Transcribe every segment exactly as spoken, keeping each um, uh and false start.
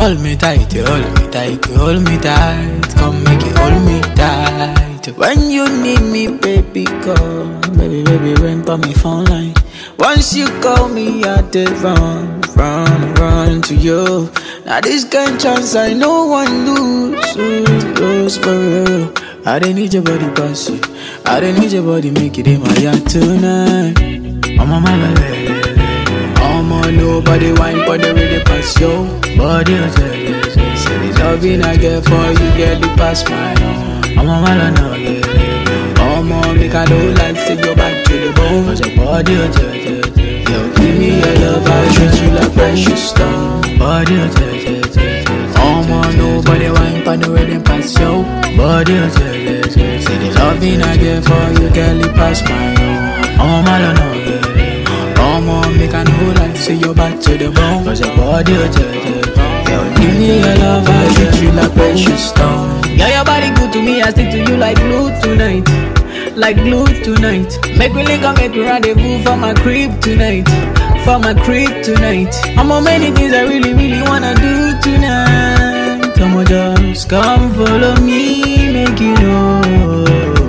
Hold me tight, you hold me tight, you hold me tight. Come make you hold me tight. When you need me, baby, call. Baby, baby, ring for me phone line. Once you call me, I did run, run, run to you. Now this kind chance I no one lose, lose, lose for real. I don't need your body pass you. I don't need your body make it in my yard tonight. I'm on my lele. I'm on nobody wine for the really pass yo. Body on the say the loving I get for you, get the pass my own. I'm on my lele. I'm on make I don't like to go back to the bone. Cause your body on the yo, give me your love, I treat you like precious stone. Body on the I'm on nobody wine for the really pass yo. Body on the say the loving I get for you, get the pass my own. I'm on my lele. Come on, make I know like say you're back to the bone. Cause your body will tell you. Yo, give me your love, I treat you like precious stone. Yeah, your body good to me, I stick to you like glue tonight. Like glue tonight. Make me link up, make me rendezvous for my crib tonight. For my crib tonight. I'm on many things I really, really wanna do tonight. Come on, just come follow me, make you know.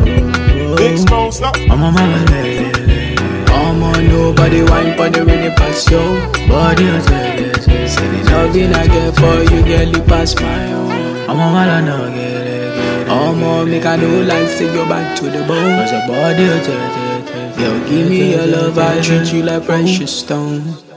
I'm on my way. I'm on nobody wine for the really pass yo. Body on the say the loving I get for you, get the pass my own. I'm on my no get it. I'm on make I know like say you back to the bone. Cause your body on the yo, give me your love, I treat you like precious stone.